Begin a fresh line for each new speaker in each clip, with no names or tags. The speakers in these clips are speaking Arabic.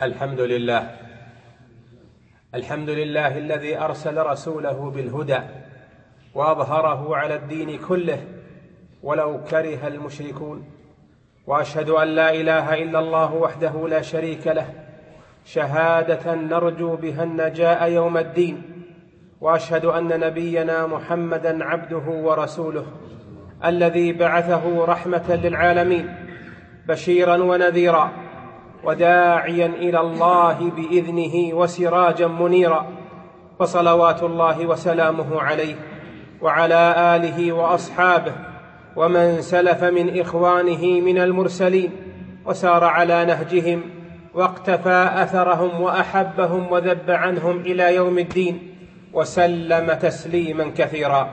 الحمد لله الذي أرسل رسوله بالهدى وأظهره على الدين كله ولو كره المشركون، وأشهد أن لا إله إلا الله وحده لا شريك له شهادة نرجو بها النجاء يوم الدين، وأشهد أن نبينا محمدا عبده ورسوله الذي بعثه رحمة للعالمين بشيرا ونذيرا وداعيا إلى الله بإذنه وسراجا منيرا، فصلوات الله وسلامه عليه وعلى آله وأصحابه ومن سلف من إخوانه من المرسلين وسار على نهجهم واقتفى أثرهم وأحبهم وذب عنهم إلى يوم الدين وسلم تسليما كثيرا.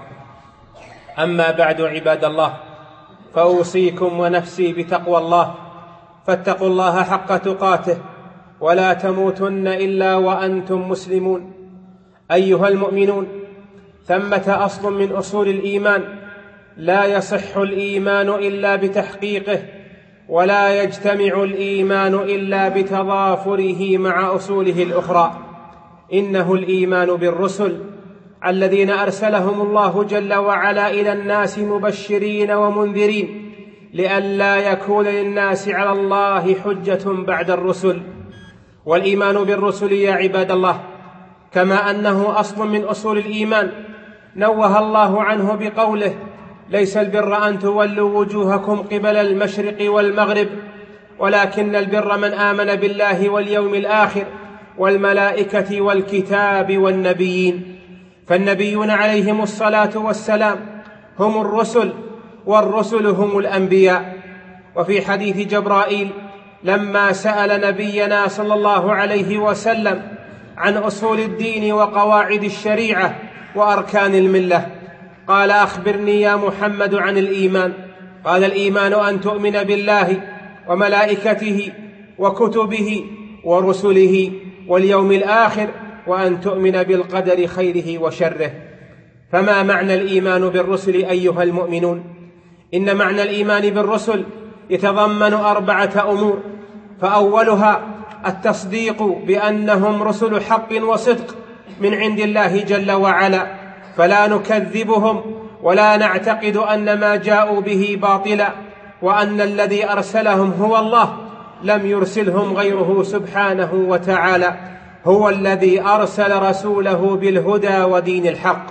أما بعد، عباد الله، فأوصيكم ونفسي بتقوى الله، فاتقوا الله حق تقاته ولا تموتن إلا وأنتم مسلمون. أيها المؤمنون، ثمة أصل من أصول الإيمان لا يصح الإيمان إلا بتحقيقه، ولا يجتمع الإيمان إلا بتضافره مع أصوله الأخرى. إنه الإيمان بالرسل الذين أرسلهم الله جل وعلا إلى الناس مبشرين ومنذرين لئلا يكون للناس على الله حجة بعد الرسل. والإيمان بالرسل يا عباد الله، كما أنه أصل من أصول الإيمان، نوه الله عنه بقوله: ليس البر أن تولوا وجوهكم قبل المشرق والمغرب ولكن البر من آمن بالله واليوم الآخر والملائكة والكتاب والنبيين. فالنبيون عليهم الصلاة والسلام هم الرسل، والرسل هم الأنبياء. وفي حديث جبرائيل لما سأل نبينا صلى الله عليه وسلم عن أصول الدين وقواعد الشريعة وأركان الملة قال: أخبرني يا محمد عن الإيمان. قال: الإيمان أن تؤمن بالله وملائكته وكتبه ورسله واليوم الآخر وأن تؤمن بالقدر خيره وشره. فما معنى الإيمان بالرسل أيها المؤمنون؟ إن معنى الإيمان بالرسل يتضمن 4 أمور، فأولها التصديق بأنهم رسل حق وصدق من عند الله جل وعلا، فلا نكذبهم ولا نعتقد أن ما جاءوا به باطلا، وأن الذي أرسلهم هو الله لم يرسلهم غيره سبحانه وتعالى، هو الذي أرسل رسوله بالهدى ودين الحق.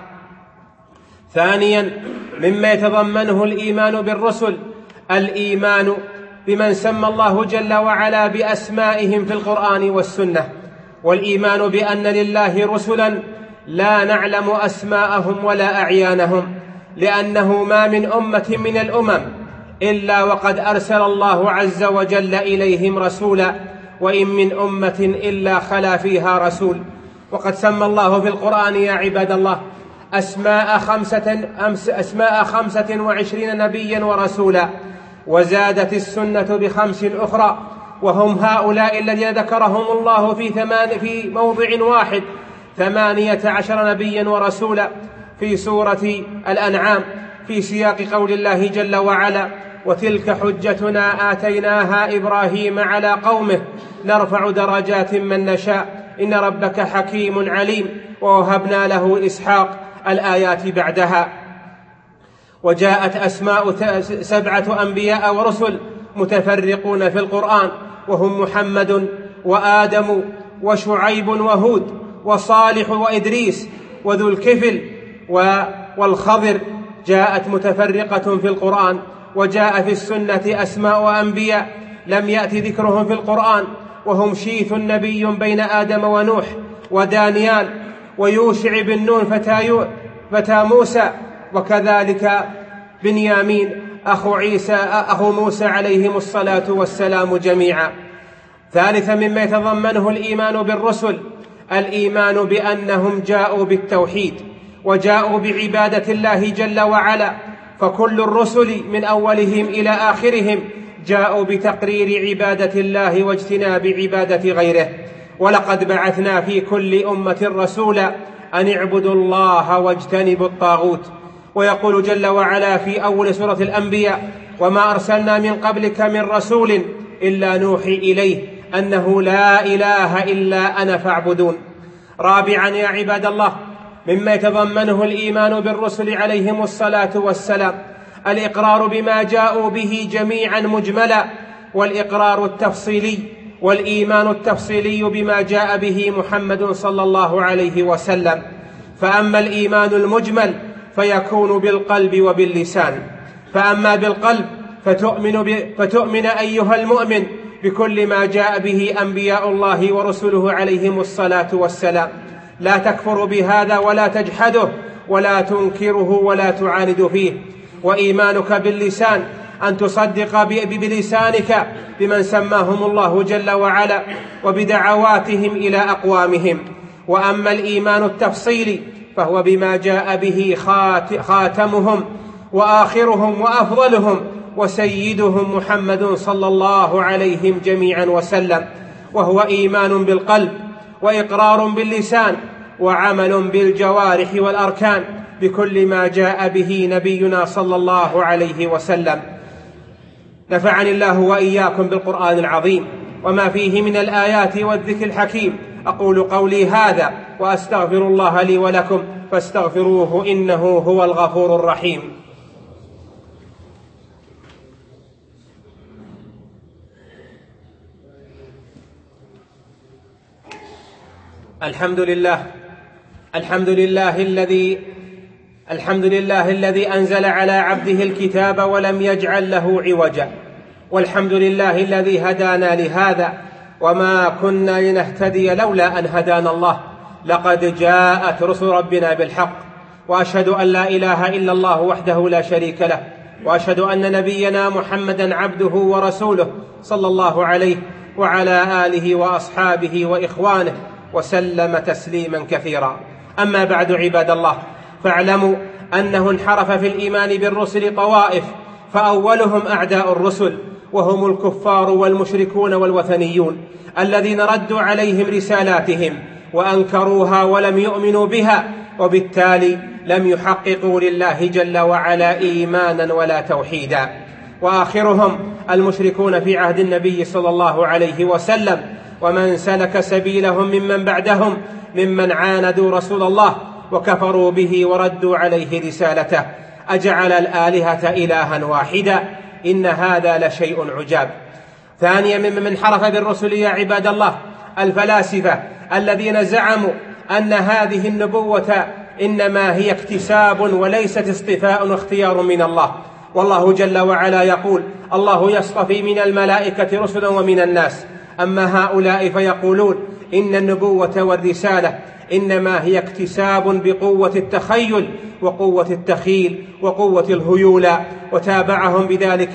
ثانيا، مما يتضمنه الإيمان بالرسل الإيمان بمن سمى الله جل وعلا بأسمائهم في القرآن والسنة، والإيمان بأن لله رسلا لا نعلم أسماءهم ولا أعيانهم، لأنه ما من أمة من الأمم إلا وقد أرسل الله عز وجل إليهم رسولا، وإن من أمة إلا خلا فيها رسول. وقد سمى الله في القرآن يا عباد الله أسماء 25 نبيا ورسولا، وزادت السنة ب5 أخرى، وهم هؤلاء الذين ذكرهم الله في موضع واحد 18 نبيا ورسولا في سورة الأنعام في سياق قول الله جل وعلا: وتلك حجتنا آتيناها إبراهيم على قومه نرفع درجات من نشاء إن ربك حكيم عليم ووهبنا له إسحاق. الآيات بعدها. وجاءت أسماء 7 أنبياء ورسل متفرقون في القرآن، وهم محمد وآدم وشعيب وهود وصالح وإدريس وذو الكفل والخضر، جاءت متفرقة في القرآن. وجاء في السنة أسماء أنبياء لم يأتي ذكرهم في القرآن، وهم شيث نبي بين آدم ونوح ودانيال ويوشع بن نون فتى موسى، وكذلك بنيامين أخو موسى عليهم الصلاة والسلام جميعا. ثالثا، مما يتضمنه الإيمان بالرسل الإيمان بأنهم جاءوا بالتوحيد وجاءوا بعبادة الله جل وعلا، فكل الرسل من أولهم إلى آخرهم جاءوا بتقرير عبادة الله واجتناب عبادة غيره. ولقد بعثنا في كل أمة رسولا أن اعبدوا الله واجتنبوا الطاغوت. ويقول جل وعلا في أول سورة الأنبياء: وما أرسلنا من قبلك من رسول إلا نوحي إليه أنه لا إله إلا أنا فاعبدون. رابعا يا عباد الله، مما يتضمنه الإيمان بالرسل عليهم الصلاة والسلام الإقرار بما جاءوا به جميعا مجملا، والإقرار التفصيلي والإيمان التفصيلي بما جاء به محمد صلى الله عليه وسلم. فأما الإيمان المجمل فيكون بالقلب وباللسان. فأما بالقلب فتؤمن أيها المؤمن بكل ما جاء به أنبياء الله ورسله عليهم الصلاة والسلام، لا تكفر بهذا ولا تجحده ولا تنكره ولا تعاند فيه. وإيمانك باللسان أن تصدق بلسانك بمن سماهم الله جل وعلا وبدعواتهم إلى أقوامهم. وأما الإيمان التفصيلي فهو بما جاء به خاتمهم وآخرهم وأفضلهم وسيدهم محمد صلى الله عليهم جميعا وسلم، وهو إيمان بالقلب وإقرار باللسان وعمل بالجوارح والأركان بكل ما جاء به نبينا صلى الله عليه وسلم. نفعني الله وإياكم بالقرآن العظيم وما فيه من الآيات والذكر الحكيم. أقول قولي هذا وأستغفر الله لي ولكم فاستغفروه إنه هو الغفور الرحيم. الحمد لله الذي أنزل على عبده الكتاب ولم يجعل له عوجا، والحمد لله الذي هدانا لهذا وما كنا لنهتدي لولا أن هدانا الله، لقد جاءت رسل ربنا بالحق. وأشهد أن لا إله إلا الله وحده لا شريك له، وأشهد أن نبينا محمدا عبده ورسوله صلى الله عليه وعلى آله وأصحابه وإخوانه وسلم تسليما كثيرا. أما بعد عباد الله، فاعلموا أنه انحرف في الإيمان بالرسل طوائف، فأولهم أعداء الرسل وهم الكفار والمشركون والوثنيون الذين ردوا عليهم رسالاتهم وأنكروها ولم يؤمنوا بها، وبالتالي لم يحققوا لله جل وعلا إيمانا ولا توحيدا. وآخرهم المشركون في عهد النبي صلى الله عليه وسلم ومن سلك سبيلهم ممن بعدهم ممن عاندوا رسول الله وكفروا به وردوا عليه رسالته. أجعل الآلهة إلها واحدا إن هذا لشيء عجاب. ثانيا ممن انحرف بالرسل يا عباد الله الفلاسفة الذين زعموا أن هذه النبوة إنما هي اكتساب وليست اصطفاء واختيار من الله. والله جل وعلا يقول: الله يصطفي من الملائكة رسلا ومن الناس. أما هؤلاء فيقولون إن النبوة والرسالة إنما هي اكتساب بقوة التخيل وقوة التخيل وقوة الهيولى، وتابعهم بذلك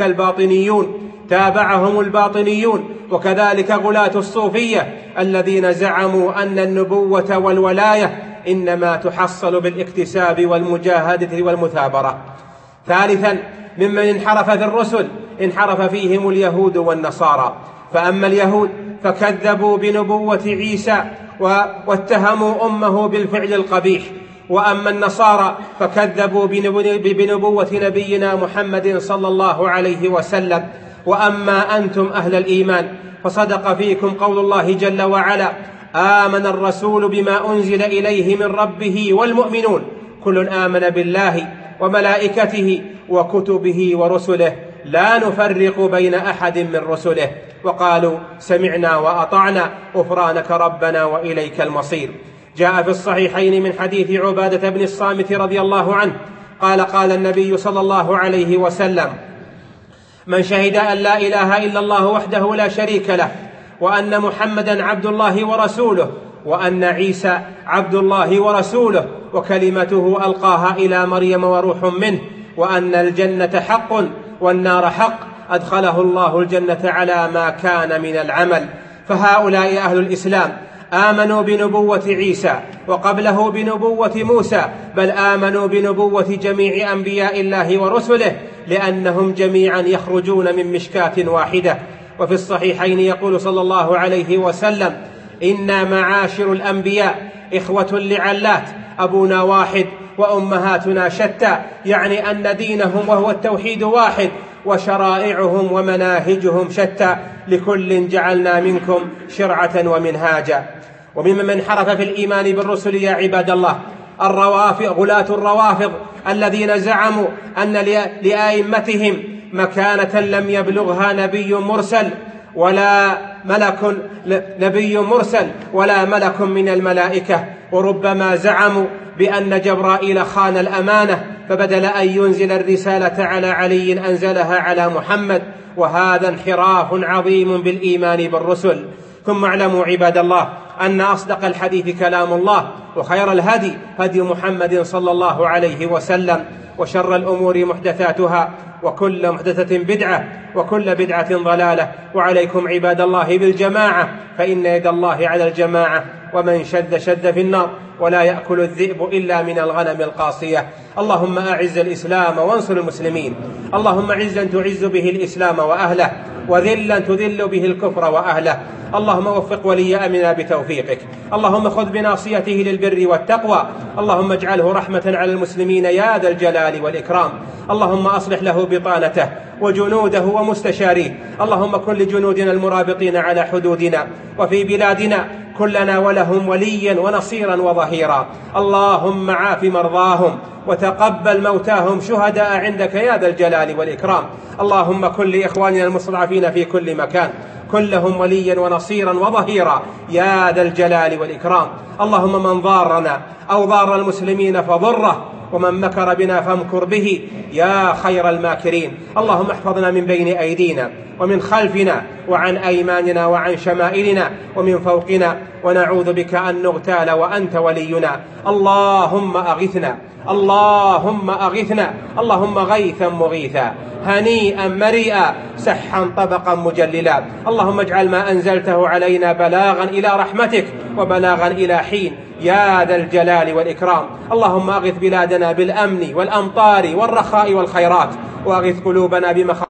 الباطنيون وكذلك غلاة الصوفية الذين زعموا أن النبوة والولاية إنما تحصل بالاكتساب والمجاهدة والمثابرة. ثالثا ممن انحرف في الرسل انحرف فيهم اليهود والنصارى. فأما اليهود فكذبوا بنبوة عيسى واتهموا أمه بالفعل القبيح، وأما النصارى فكذبوا بنبوة نبينا محمد صلى الله عليه وسلم. وأما أنتم أهل الإيمان فصدق فيكم قول الله جل وعلا: آمن الرسول بما أنزل إليه من ربه والمؤمنون كل آمن بالله وملائكته وكتبه ورسله لا نفرق بين أحد من رسله وقالوا سمعنا وأطعنا غفرانك ربنا وإليك المصير. جاء في الصحيحين من حديث عبادة بن الصامت رضي الله عنه قال النبي صلى الله عليه وسلم: من شهد أن لا إله إلا الله وحده لا شريك له وأن محمدا عبد الله ورسوله وأن عيسى عبد الله ورسوله وكلمته ألقاها إلى مريم وروح منه وأن الجنة حق والنار حق أدخله الله الجنة على ما كان من العمل. فهؤلاء أهل الإسلام آمنوا بنبوة عيسى وقبله بنبوة موسى، بل آمنوا بنبوة جميع أنبياء الله ورسله، لأنهم جميعا يخرجون من مشكاة واحدة. وفي الصحيحين يقول صلى الله عليه وسلم: إنا معاشر الأنبياء إخوة لعلات، أبونا واحد وأمهاتنا شتى، يعني أن دينهم وهو التوحيد واحد وشرائعهم ومناهجهم شتى، لكل جعلنا منكم شرعة ومنهاجا. وممن انحرف في الإيمان بالرسل يا عباد الله غلاة الروافض الذين زعموا أن لأئمتهم مكانة لم يبلغها نبي مرسل ولا ملك من الملائكة، وربما زعموا بأن جبرائيل خان الأمانة فبدل أن ينزل الرسالة على علي أنزلها على محمد، وهذا انحراف عظيم بالإيمان بالرسل. ثم اعلموا عباد الله أن أصدق الحديث كلام الله، وخير الهدي هدي محمد صلى الله عليه وسلم، وشر الأمور محدثاتها، وكل محدثة بدعة، وكل بدعة ضلالة. وعليكم عباد الله بالجماعة، فإن يد الله على الجماعة، ومن شد في النار، ولا يأكل الذئب إلا من الغنم القاصية. اللهم أعز الإسلام وانصر المسلمين، اللهم عزا تعز به الإسلام وأهله، وذلا تذل به الكفر وأهله. اللهم وفق ولي أمرنا بتوفيقك، اللهم خذ بناصيته للبر والتقوى، اللهم اجعله رحمة على المسلمين يا ذا الجلال والإكرام. اللهم أصلح له بطانته وجنوده ومستشاريه، اللهم كن لجنودنا المرابطين على حدودنا وفي بلادنا كلنا ولهم وليا ونصيرا وظهيرا. اللهم عاف مرضاهم وتقبل موتاهم شهداء عندك يا ذا الجلال والإكرام. اللهم كن لإخواننا المستضعفين في كل مكان، كن لهم وليا ونصيرا وظهيرا يا ذا الجلال والإكرام. اللهم من ضارنا أو ضار المسلمين فضره، ومن مكر بنا فامكر به يا خير الماكرين. اللهم احفظنا من بين أيدينا ومن خلفنا وعن أيماننا وعن شمائلنا ومن فوقنا، ونعوذ بك أن نغتال وأنت ولينا. اللهم أغثنا، اللهم أغثنا، اللهم غيثا مغيثا، هنيئا مريئا، سحا طبقا مجللا. اللهم اجعل ما أنزلته علينا بلاغا إلى رحمتك وبلاغا إلى حين يا ذا الجلال والإكرام. اللهم أغث بلادنا بالأمن والأمطار والرخاء والخيرات، وأغث قلوبنا